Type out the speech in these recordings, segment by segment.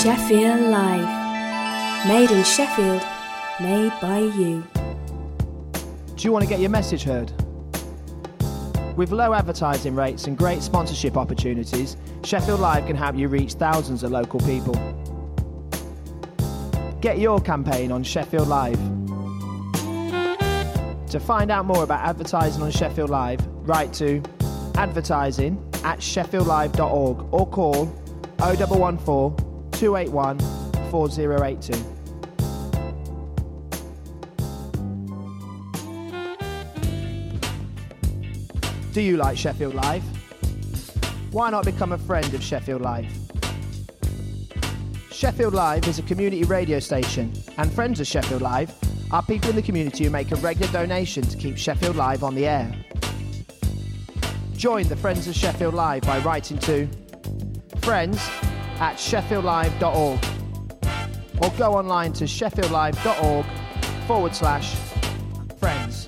Sheffield Live. Made in Sheffield, made by you. Do you want to get your message heard? With low advertising rates and great sponsorship opportunities, Sheffield Live can help you reach thousands of local people. Get your campaign on Sheffield Live. To find out more about advertising on Sheffield Live, write to advertising@sheffieldlive.org or call 0114 281 4082. Do you like Sheffield Live? Why not become a friend of Sheffield Live? Sheffield Live is a community radio station, and friends of Sheffield Live are people in the community who make a regular donation to keep Sheffield Live on the air. Join the Friends of Sheffield Live by writing to friends@sheffieldlive.org or go online to sheffieldlive.org/friends.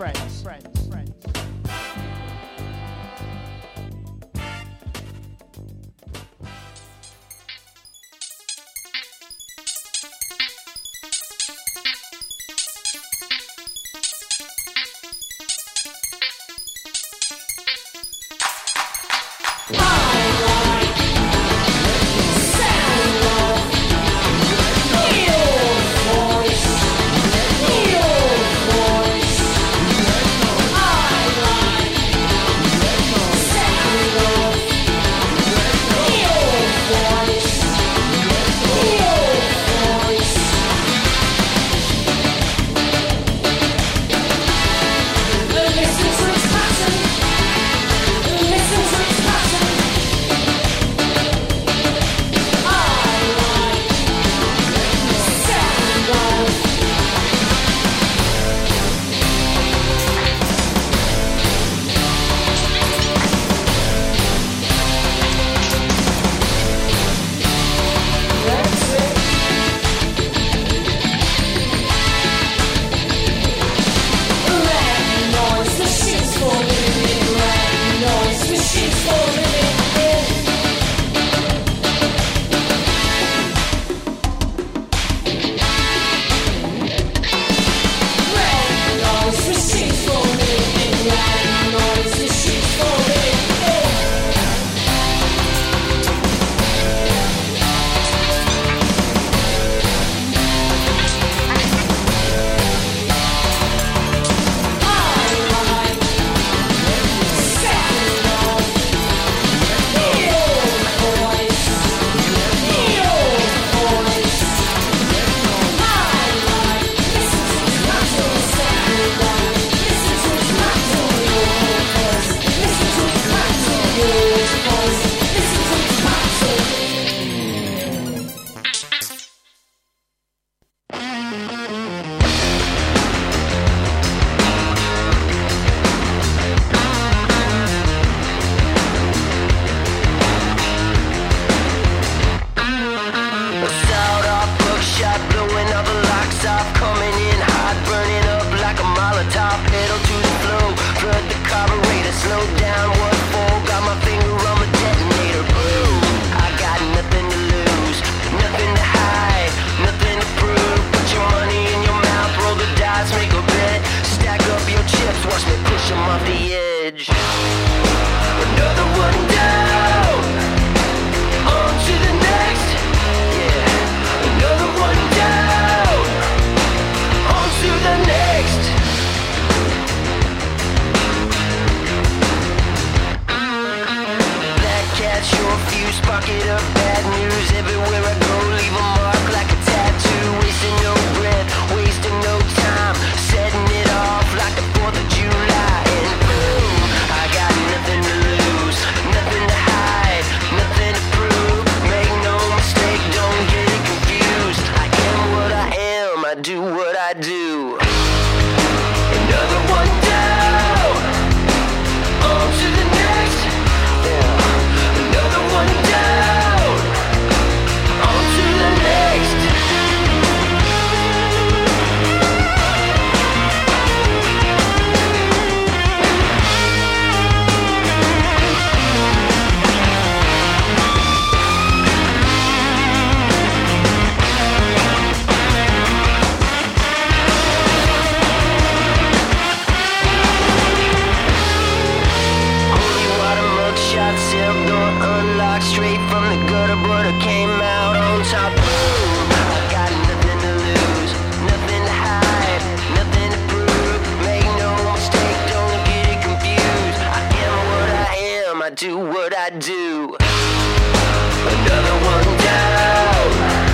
came out on top. Boom, I got nothing to lose, nothing to hide, nothing to prove. Make no mistake, don't get it confused. I am what I am, I do what I do. Another one down,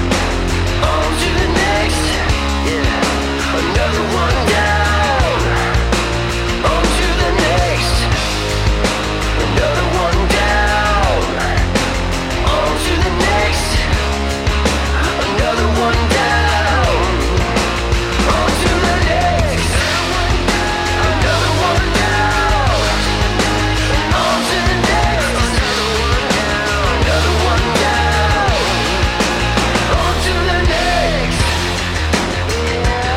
on to the next. Yeah, another one down, on to the next. Another one down, on to the next. Another one down, on to the next. Another one down, on to the next. Another one down, on to the next. Yeah.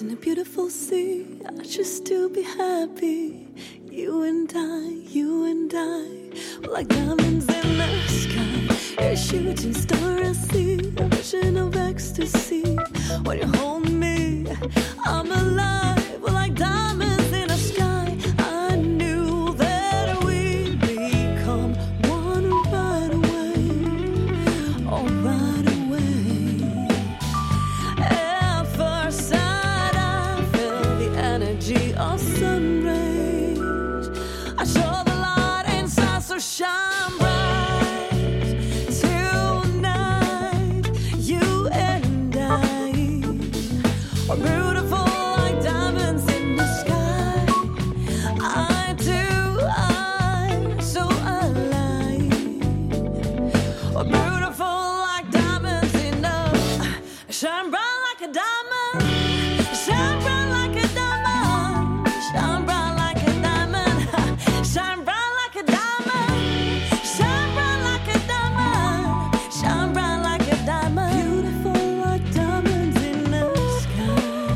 beautiful sea. I just to be happy. You and and I were like diamonds in the sky. You're a shooting star I see, a vision of ecstasy. When you hold me, I'm alive. We're like diamonds in the sky. I knew that we'd become one right away. Oh, right away. At first sight, I felt the energy of sun rays. I saw the light inside, so shine bright. Tonight, you and I are beautiful like diamonds in the sky. I do, I'm so alive. We're beautiful like diamonds in the shine bright like a diamond. Shine bright like a diamond. Shine bright like a diamond. Shine bright like a diamond. Shine bright like a diamond. Shine bright like a diamond. Beautiful like diamonds in the sky.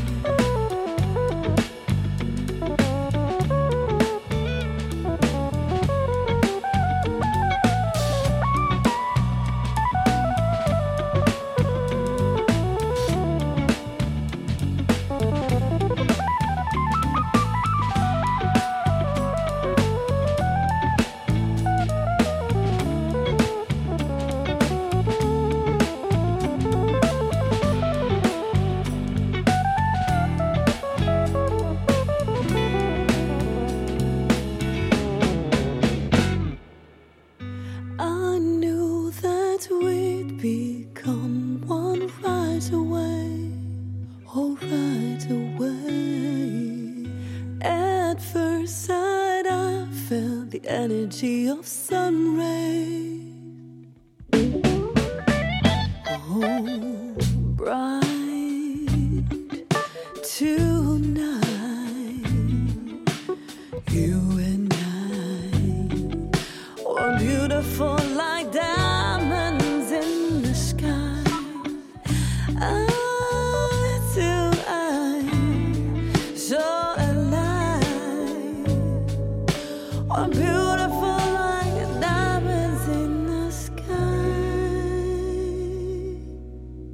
I knew that we'd become one right away. Oh, right away. At first sight, I felt the energy of sun rays. Oh, bright tonight. You and I were beautiful like diamonds in the sky. I do, I'm so alive. We're beautiful like diamonds in the sky.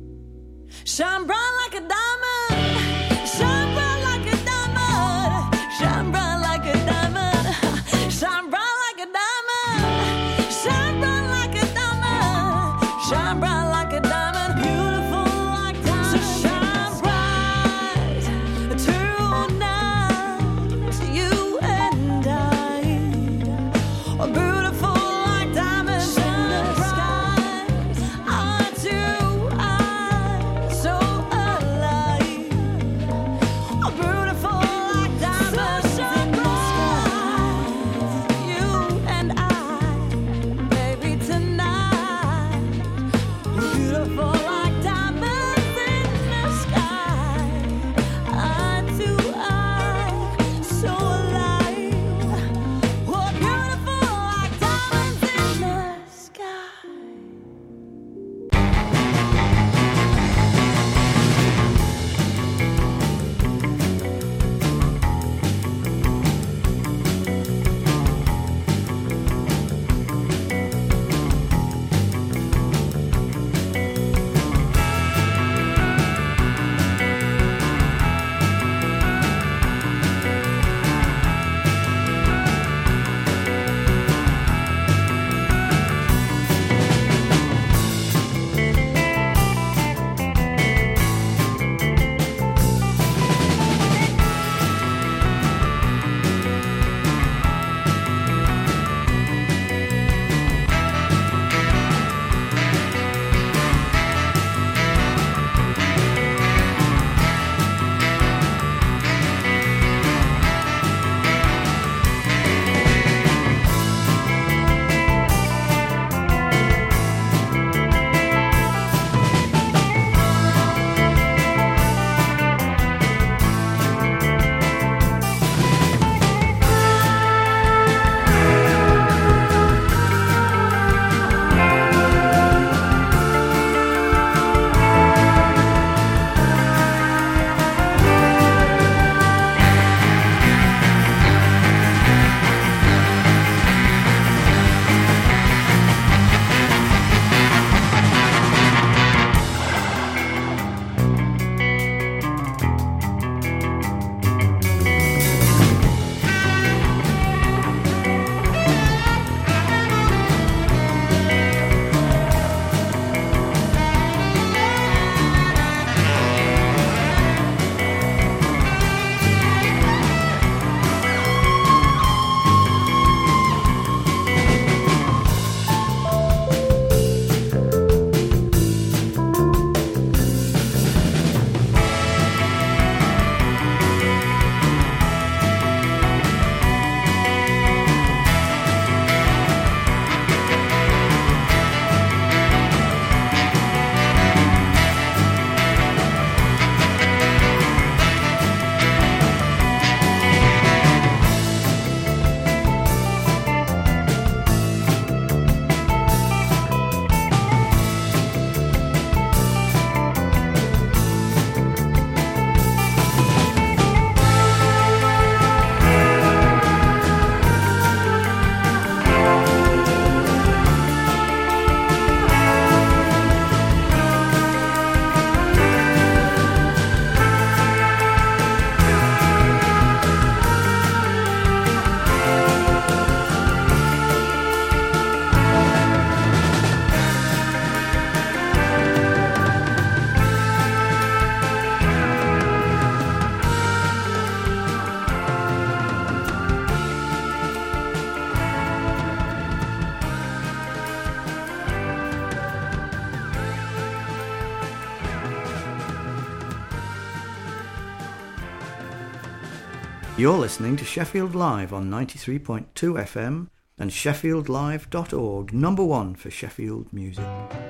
You're listening to Sheffield Live on 93.2 FM and sheffieldlive.org, number one for Sheffield music.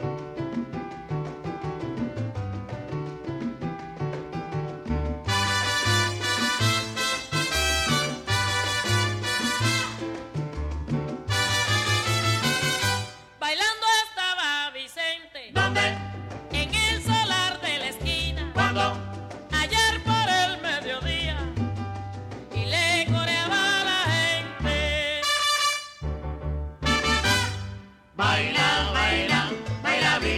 Bailando estaba Vicente. ¿Dónde? En el solar de la esquina. ¿Cuándo? Ayer por el mediodía. Y le coreaba a la gente. Baila, baila, baila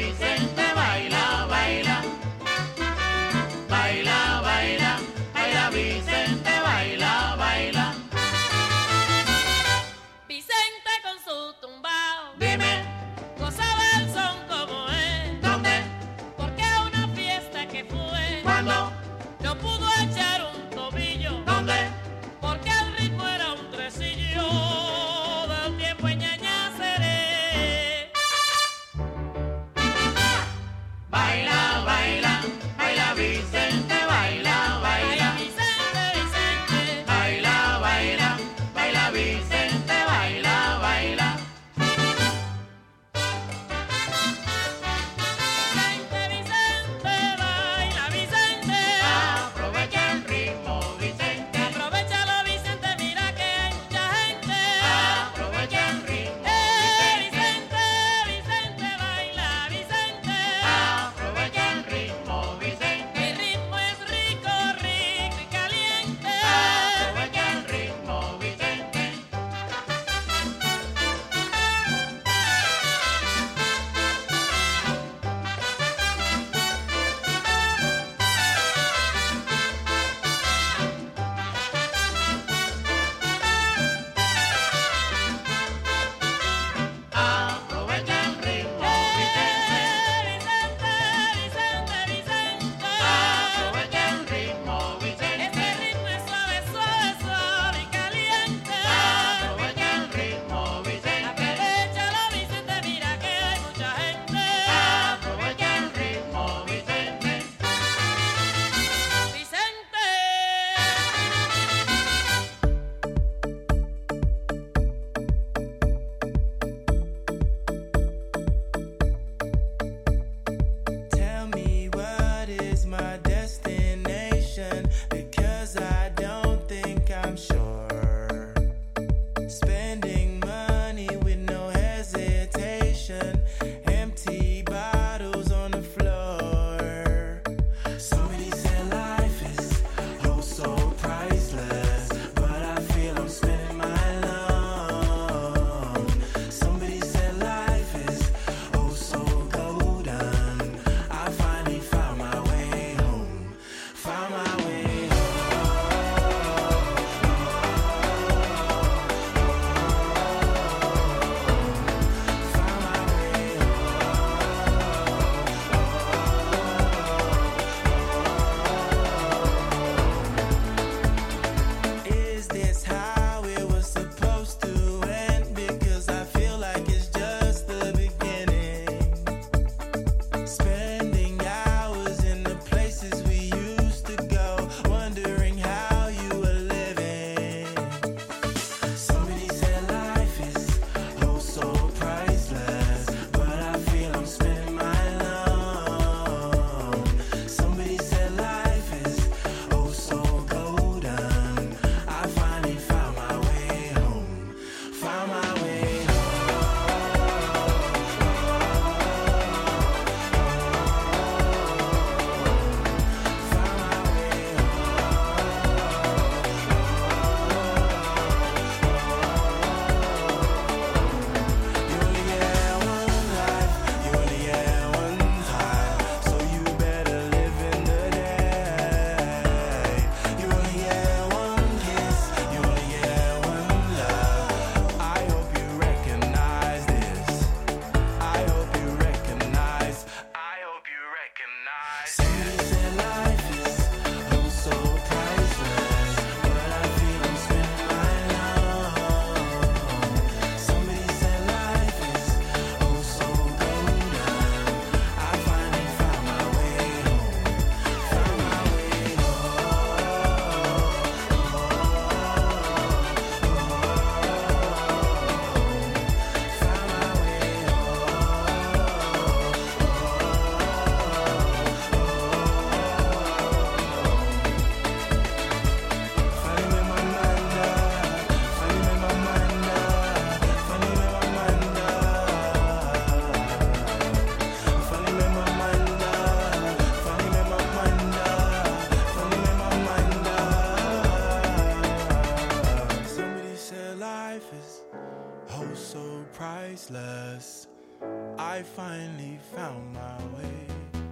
so priceless. I finally found my way.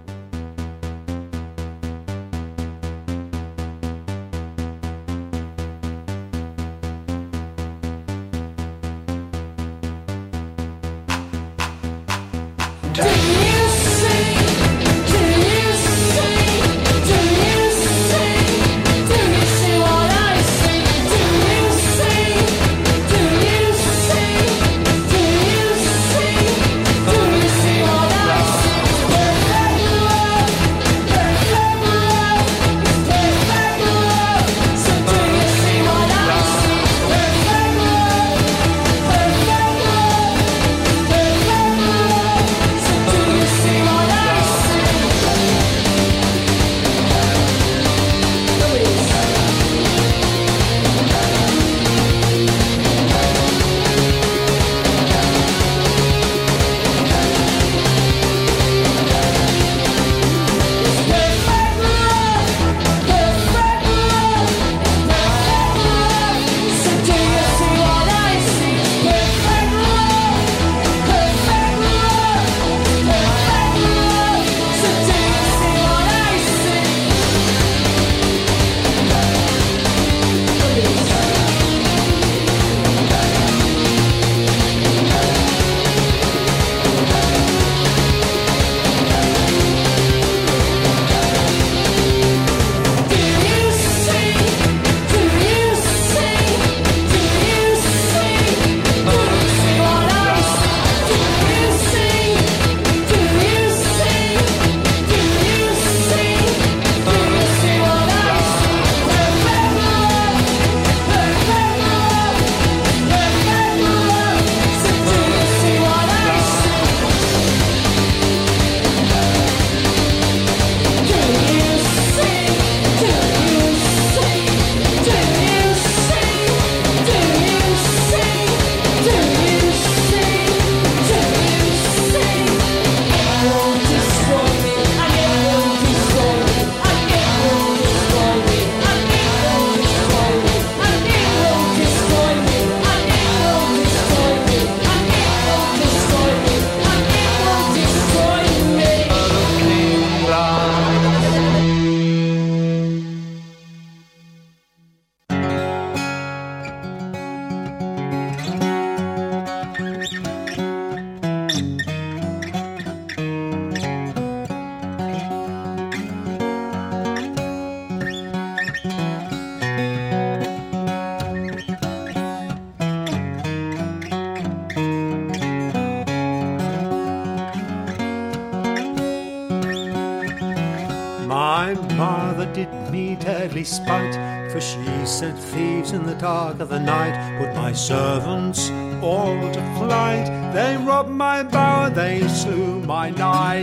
My mother did me deadly spite, for she sent thieves in the dark of the night, put my servants all to flight. They robbed my bower, they slew my knight.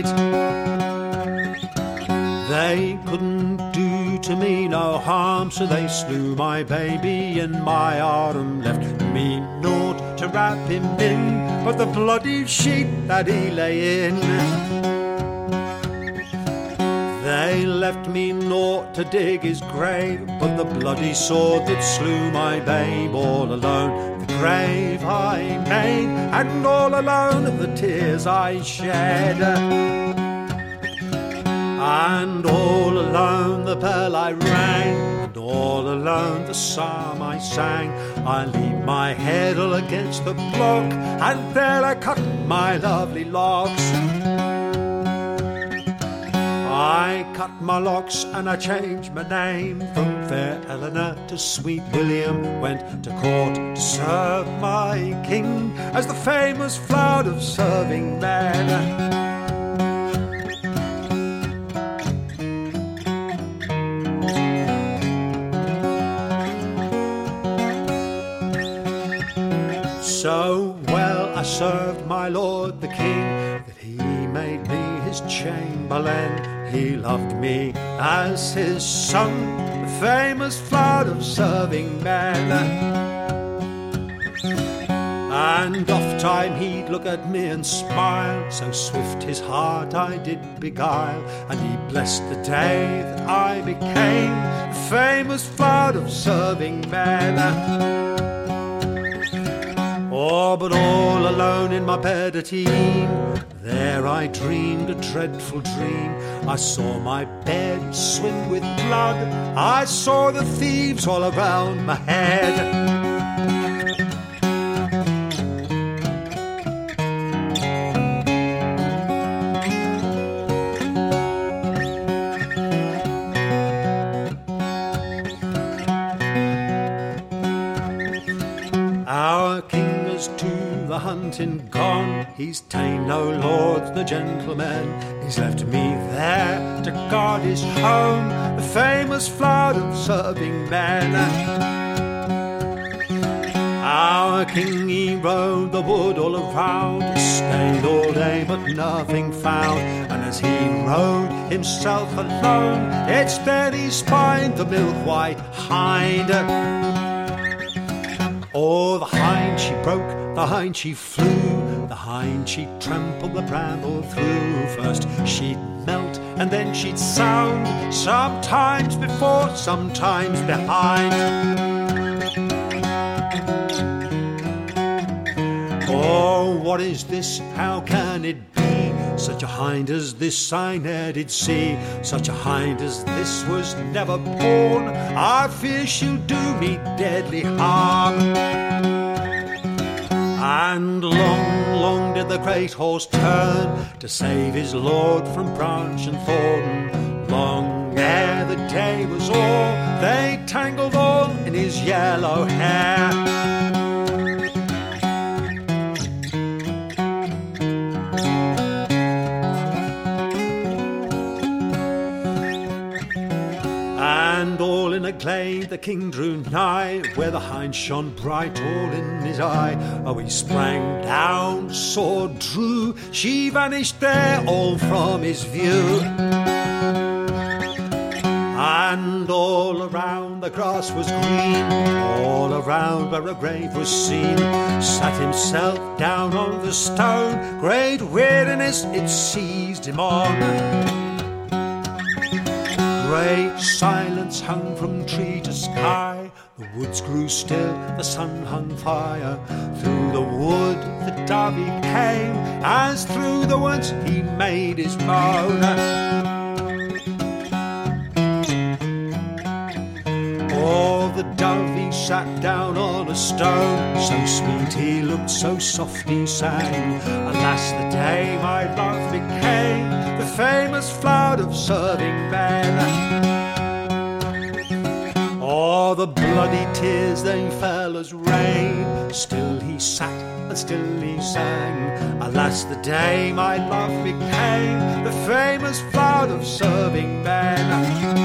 They couldn't do to me no harm, so they slew my baby in my arm, left me naught to wrap him in, but the bloody sheet that he lay in. They left me naught to dig his grave, but the bloody sword that slew my babe. All alone the grave I made, and all alone the tears I shed. And all alone the bell I rang, and all alone the psalm I sang. I leaned my head all against the block, and there I cut my lovely locks. I cut my locks and I changed my name from fair Eleanor to sweet William. Went to court to serve my king as the famous flood of serving men. So well I served my lord the king that he made me his chamberlain. He loved me as his son, the famous flood of serving men. And oft time he'd look at me and smile, so swift his heart I did beguile. And he blessed the day that I became the famous flood of serving men. Oh, but all alone in my bed at e'en, there I dreamed a dreadful dream. I saw my bed swim with blood, I saw the thieves all around my head. Our king is to the hunting gone, he's ta'en no lords, no gentlemen, he's left me there to guard his home, the famous flood of serving men. Our king, he rode the wood all around, he stayed all day but nothing found, and as he rode himself alone, it's then he spied the milk-white hind. Oh, the hind she broke, the hind she flew, the hind she trampled the bramble through. First she'd melt and then she'd sound, sometimes before, sometimes behind. Oh, what is this? How can it be? Such a hind as this I ne'er did see. Such a hind as this was never born. I fear she'll do me deadly harm. And long, long did the great horse turn to save his lord from branch and thorn. Long ere the day was o'er, they tangled all in his yellow hair. And all in a glade the king drew nigh, where the hind shone bright all in his eye. Oh, he sprang down, sword drew, she vanished there all from his view. And all around the grass was green, all around where a grave was seen, sat himself down on the stone, great weariness it seized him on. Great silence hung from tree to sky, the woods grew still, the sun hung fire. Through the wood the dovey came, as through the woods he made his moan. Oh, the dovey sat down on a stone, so sweet he looked, so soft he sang. Alas, the day my love became the famous flood of serving men. Oh, the bloody tears they fell as rain, still he sat and still he sang. Alas, the day my love became the famous flood of serving men.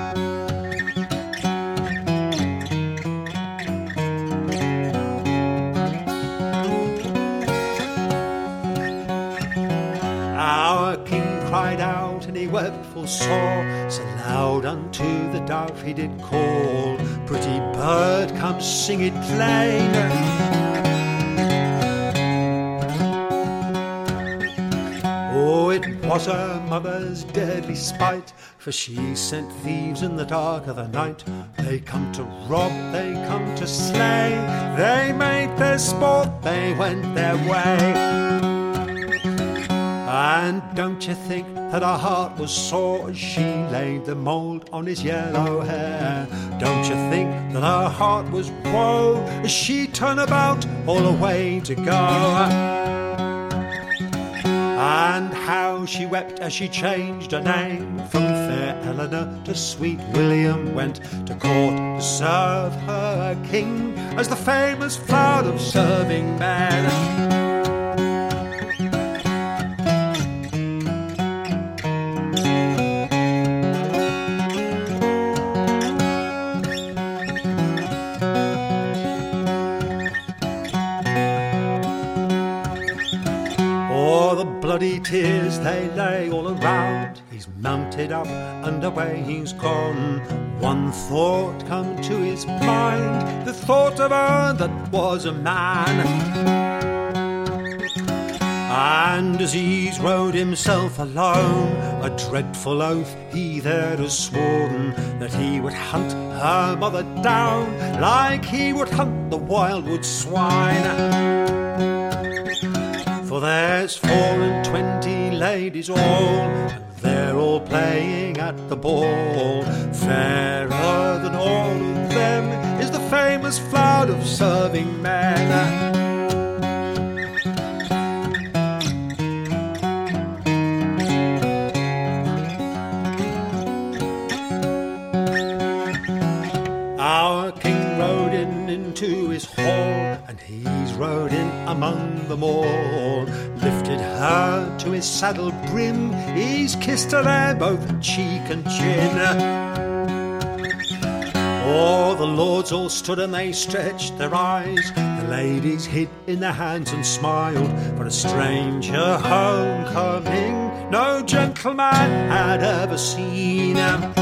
Our king cried out and he wept full sore, so loud unto the dove he did call, pretty bird, come sing it plain. Oh, it was her mother's deadly spite, for she sent thieves in the dark of the night. They come to rob, they come to slay, they made their sport, they went their way. And don't you think that her heart was sore as she laid the mould on his yellow hair? Don't you think that her heart was woe as she turned about all away to go? And how she wept as she changed her name, from fair Eleanor to sweet William, went to court to serve her king as the famous flood of serving men. Bloody tears they lay all around, he's mounted up and away he's gone. One thought come to his mind, the thought of her that was a man. And as he's rode himself alone, a dreadful oath he there has sworn, that he would hunt her mother down like he would hunt the wildwood swine. There's 24 ladies all, and they're all playing at the ball. Fairer than all of them is the famous flout of serving men. Our king rode into his hall, and he's rode in among them all. Lifted her to his saddle brim, he's kissed her there both cheek and chin. Oh, the lords all stood and they stretched their eyes. The ladies hid in their hands and smiled. For a stranger homecoming no gentleman had ever seen.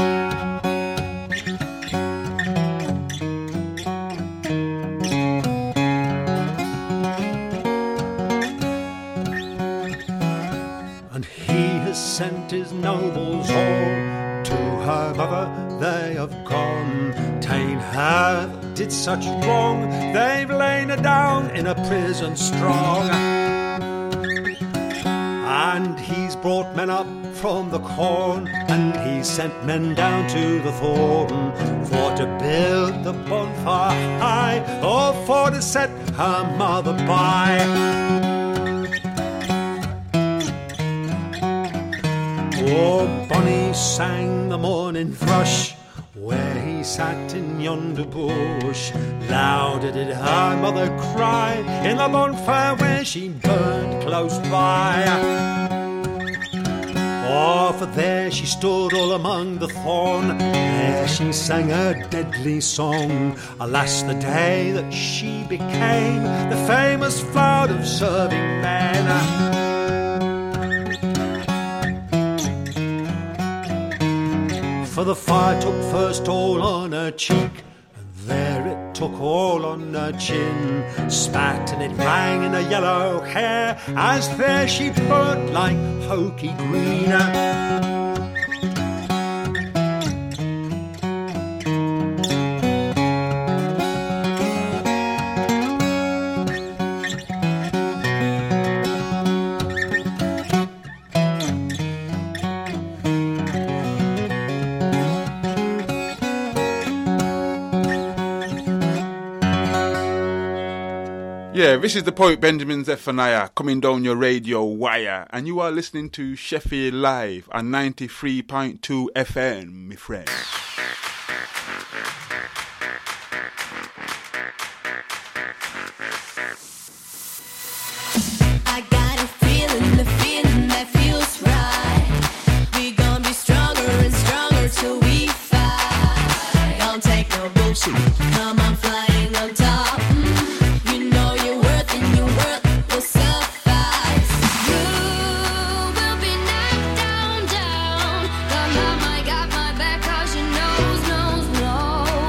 Sent his nobles all to her mother, they have gone. Ta'en her that did such wrong, they've lain her down in a prison strong. And he's brought men up from the corn, and he sent men down to the thorn, for to build the bonfire high, or for to set her mother by. Oh, Bonnie sang the morning thrush, where he sat in yonder bush. Louder did her mother cry, in the bonfire where she burned close by. Oh, for there she stood all among the thorn, there she sang a deadly song. Alas, the day that she became the famous flout of serving men. For the fire took first all on her cheek, and there it took all on her chin. Spat and it rang in her yellow hair, as there she burnt like hokey green. Yeah, this is the poet Benjamin Zephaniah coming down your radio wire, and you are listening to Sheffield Live on 93.2 FM, my friend. I got a feeling, the feeling that feels right. We gonna be stronger and stronger till we fight. Don't take no bullshit. Come on, flying on top. You know your worth and your worth will suffice. You will be knocked down, down. But mama got my back 'cause she knows, knows, knows.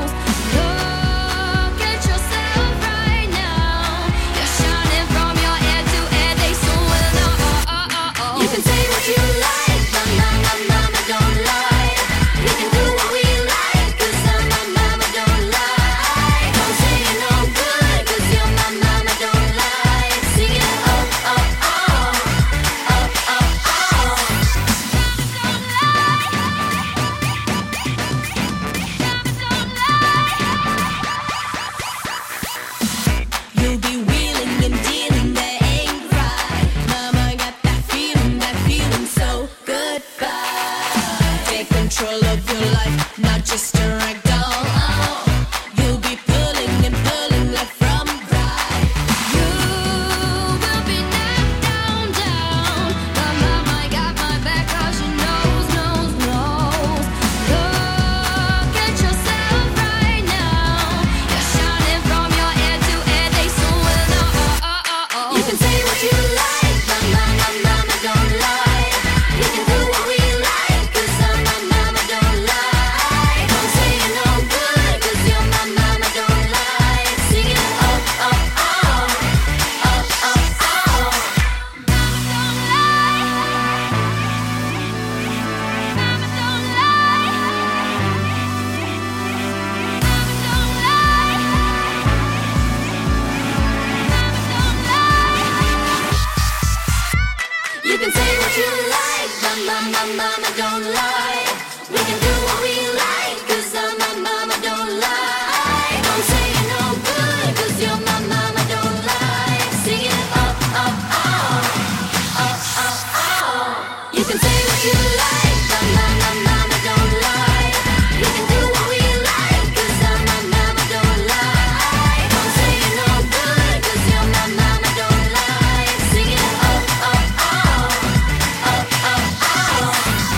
you like, but my mama don't lie. We can do what we like, 'cause my mama don't lie. Don't say you're no good, 'cause your mama don't lie. Sing it up, up, up, up, up, up. You can say what you like, but my mama don't lie. We can do what we like, 'cause my mama don't lie. Don't say you're no good, 'cause your mama don't lie. Sing it up, up, up, up, up, up.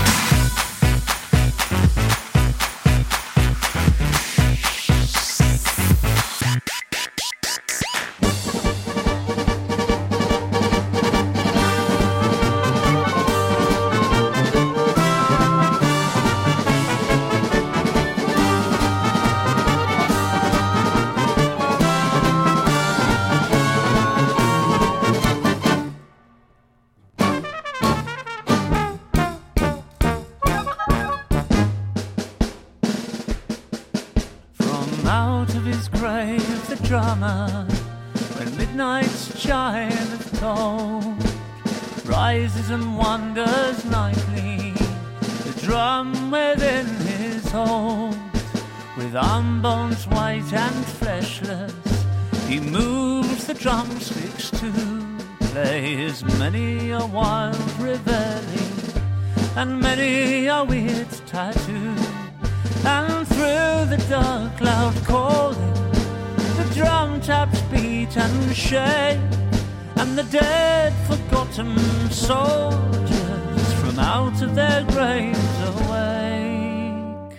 From out of his grave the drummer, when midnight's chime hath tolled, rises and wanders nightly, the drum within his hold. With arm bones white and fleshless, he moves the drumsticks to plays many a wild reveille and many a weird tattoo. And through the dark loud calling, the drum taps beat and shake, and the dead forgotten soldiers from out of their graves awake.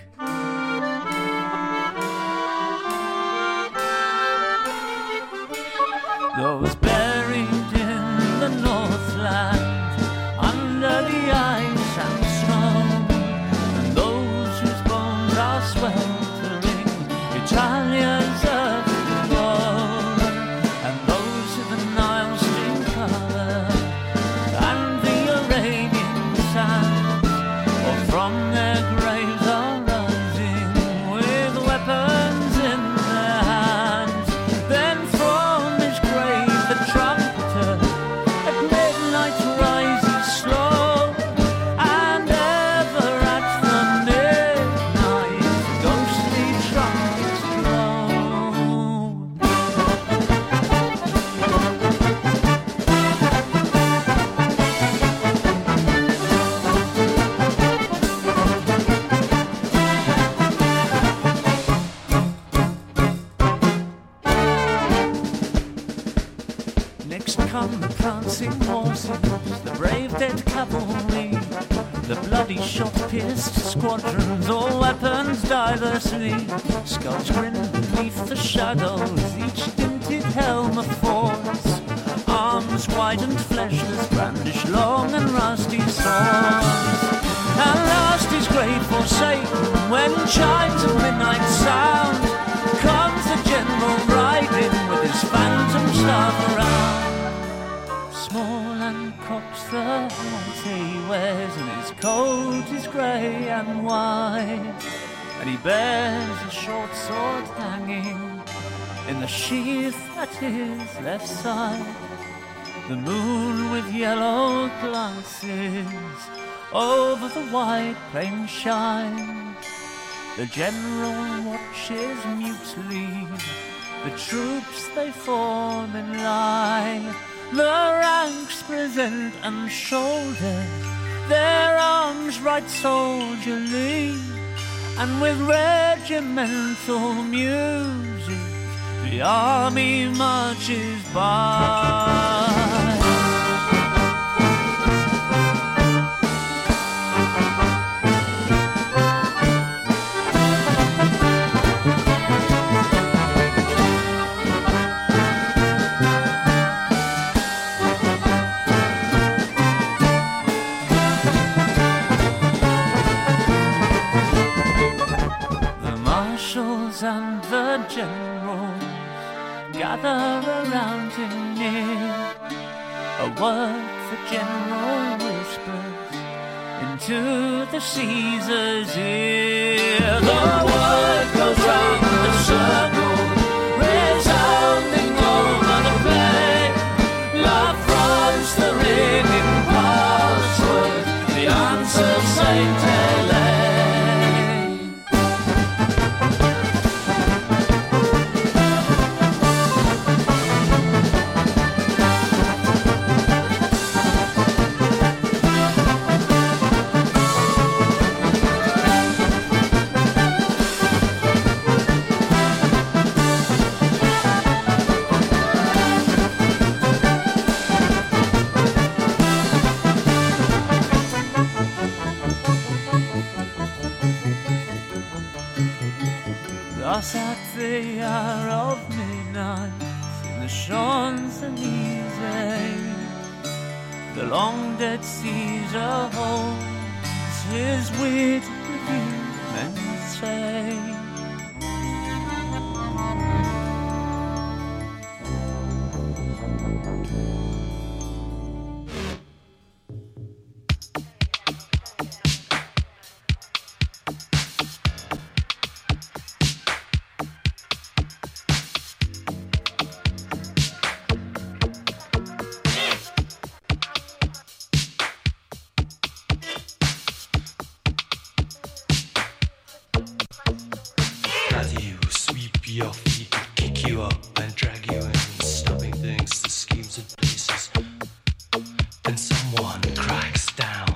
Those buried in the Northland under the ice and snow, and those whose bones are sweltering Italia's earthy glow, and those of the Nile stream color and the Arabian sands, or from their graves are rising with weapons in their hands. Then from his grave the trumpeter at midnight rises slow, and ever at the midnight ghostly trumpets blow. Next come the prancing horses, the brave dead cavalry, the bloody shot-pierced squadrons, all weapons diversely, skulls grin beneath the shadows, each dinted helm of force, arms wide and fleshless brandish long and rusty swords. And last his grave forsaken, when chimes of midnight sound, comes the general riding with his phantom staff around. Small and cocks the hat he wears, and his coat is grey and white, and he bears a short sword hanging in the sheath at his left side. The moon with yellow glances over the wide plain shines. The general watches mutely the troops they form in line. The ranks present and shoulder their arms right soldierly, and with regimental music the army marches by. And the generals gather around him near. A word the general whispers into the Caesar's ear. The word goes round the circle, resounding over the plain. Love fronts the ringing password. streets of Saint Helena. Thus at the hour of midnight, in the Champs-Élysées, the long dead Caesar holds his weird review and say, your feet, kick you up and drag you in, stopping things to schemes and places. Then someone cracks down.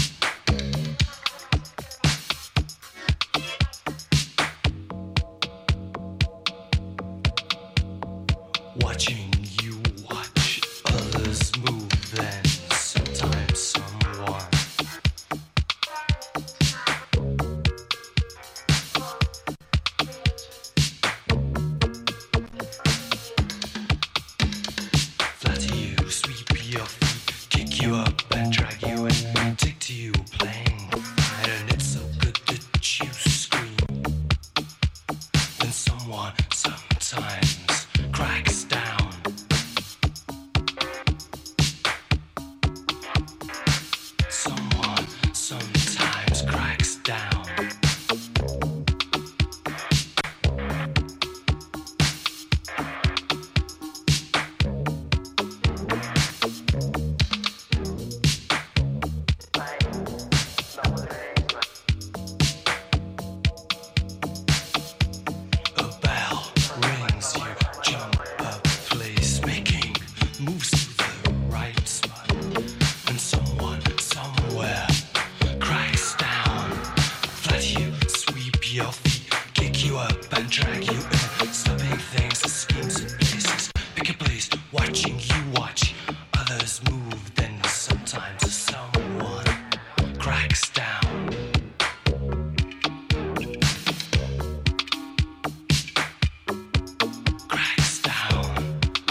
Watching you watch others move, then sometimes someone flatter you, sweep your feet, kick you up and drag you in, take to you playing fine, and it's so good that you scream. Then someone sometimes cracks down. Someone sometimes cracks down. A bell rings, you jump up, place making moves to the right spot, and someone somewhere cracks down. Flat you, sweep your feet, kick you up and drag you in, stopping things, schemes and places. Pick a place, watching you watch others move, then sometimes someone cracks down. Cracks down.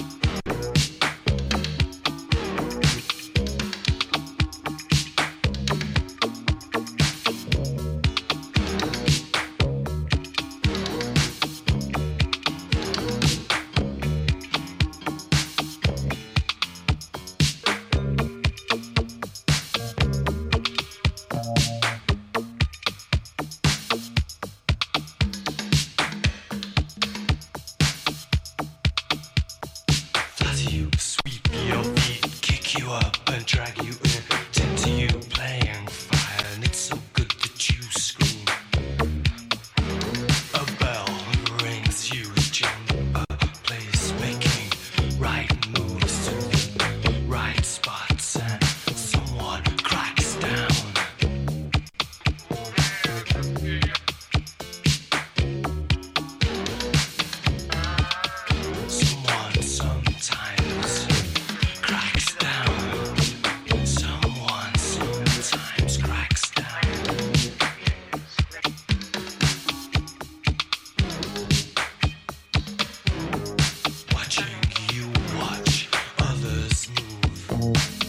Flatter you, sweep your feet, kick you up and drag you in, tend to you playing fire, and it's so good that you scream. A bell rings, you jump up, place making right moves to the right spots, and someone cracks down. Someone sometimes cracks down. Someone sometimes cracks down. Watching you watch others move.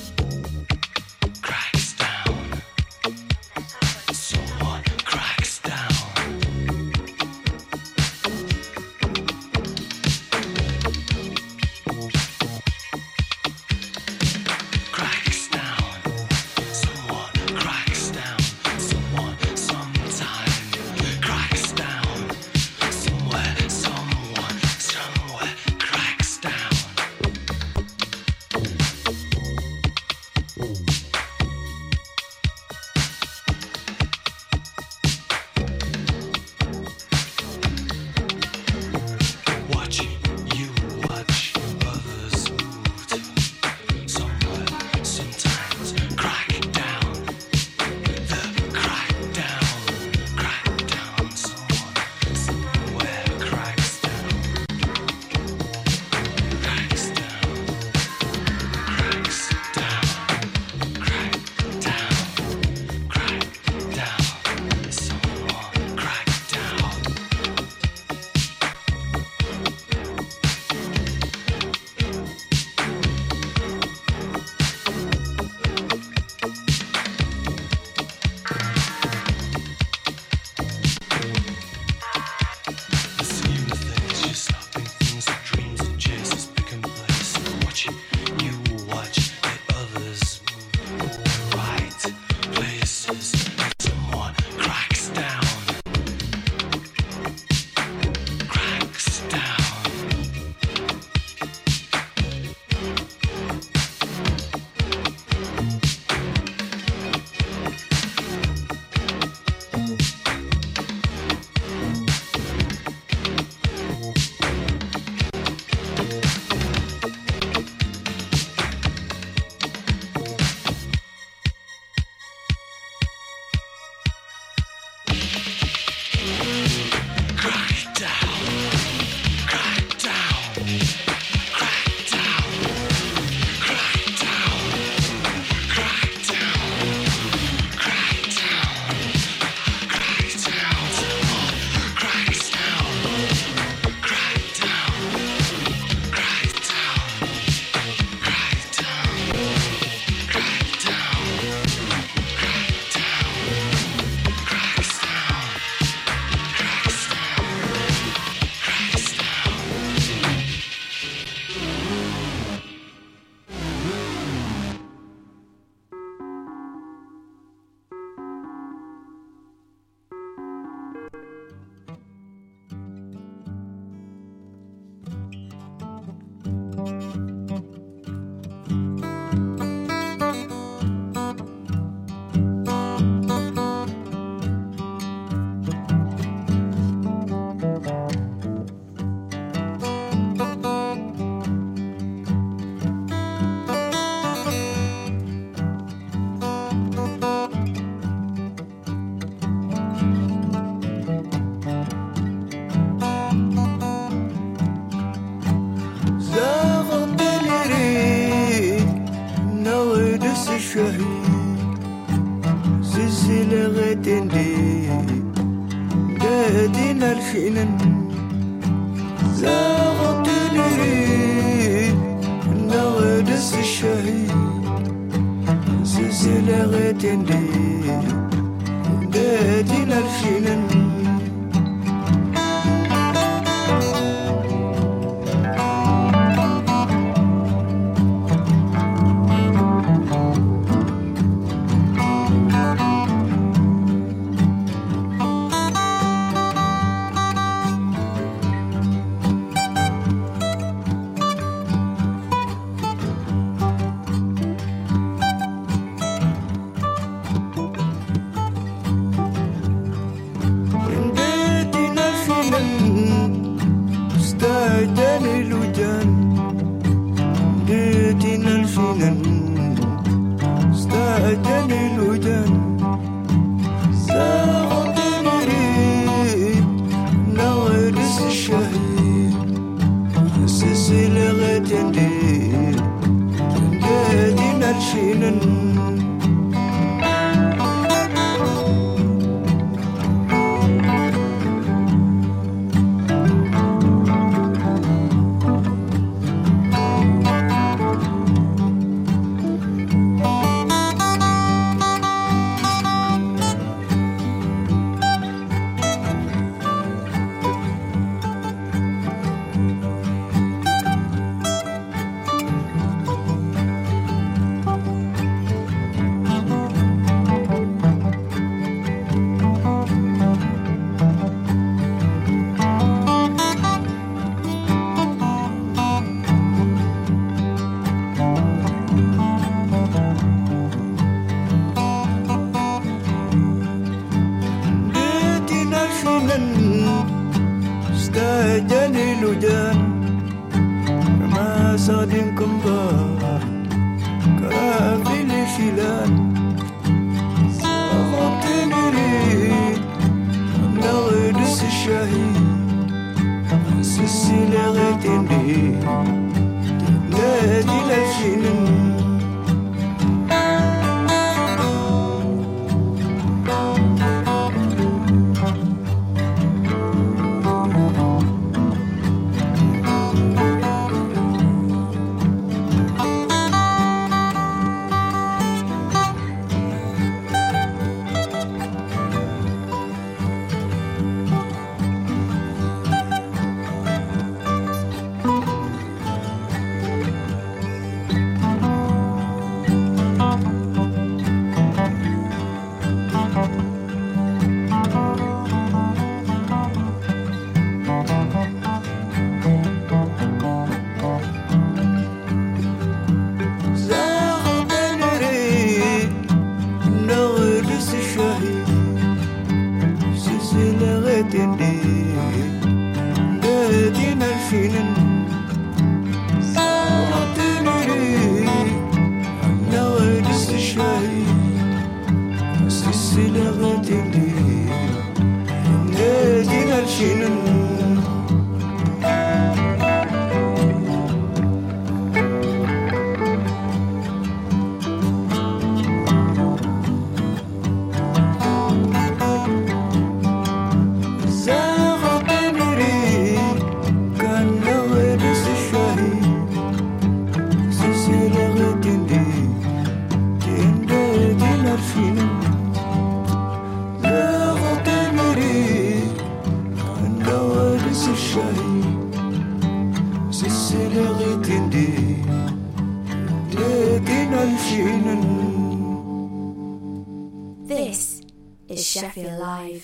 This is Sheffield Live.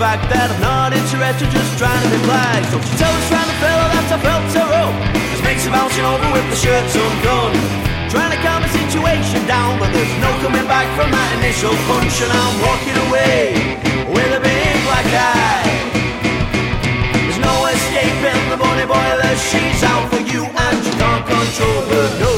fact that I'm not interested, just trying to be flagged. So she tells round the fella that I felt her up. Just makes her bouncing over with the shirts undone. Trying to calm the situation down, but there's no coming back from that initial punch. And I'm walking away with a big black eye. There's no escaping the bunny boiler. She's out for you and you can't control her, no.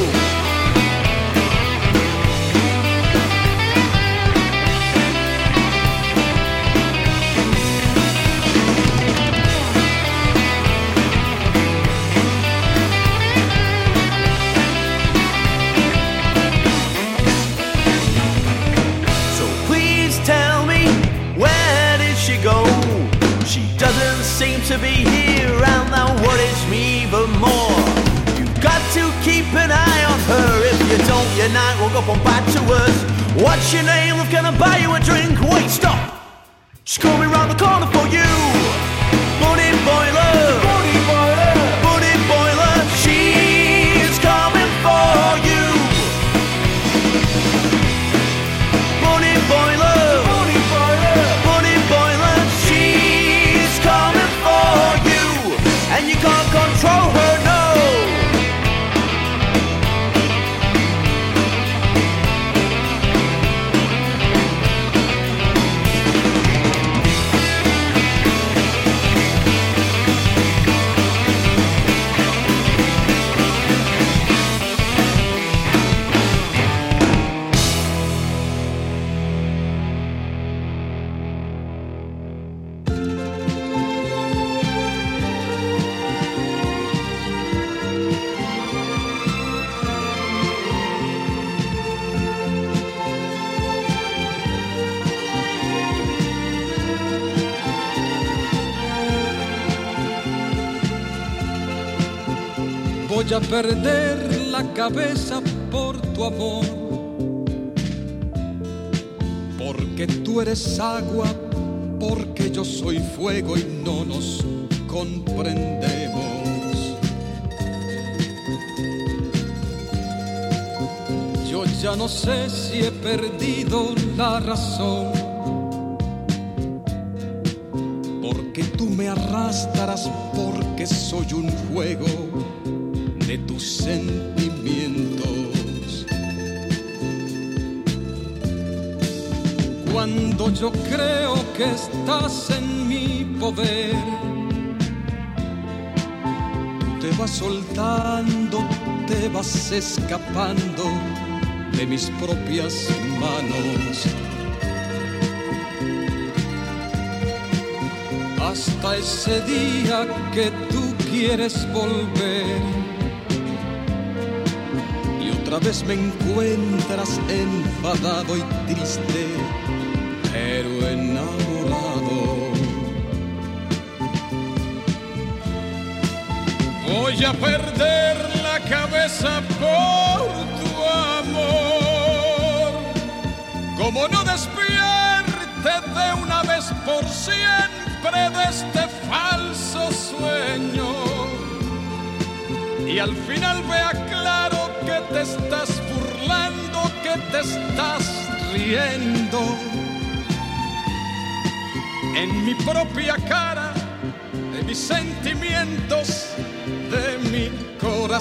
Seem to be here and that worries me even more. You've got to keep an eye on her. If you don't, your night will go from bad to worse. What's your name? I'm gonna buy you a drink. Wait, stop. She's coming round the corner for you. Bunny boiler, bunny boiler, bunny boiler. She's coming for you. Bunny boiler, bunny boiler, bunny boiler. She's coming for you, and you can't control her, no. Voy a perder la cabeza por tu amor, porque tú eres agua, porque yo soy fuego y no nos comprendemos. Yo ya no sé si he perdido la razón, porque tú me arrastras, porque soy un juego de tus sentimientos. Cuando yo creo que estás en mi poder, tú te vas soltando, te vas escapando de mis propias manos. Hasta ese día que tú quieres volver, otra vez me encuentras enfadado y triste, pero enamorado. Voy a perder la cabeza por tu amor. Como no despierte de una vez por siempre de este falso sueño, y al final vea claro que te estás burlando, que te estás riendo en mi propia cara, de mis sentimientos, de mi corazón.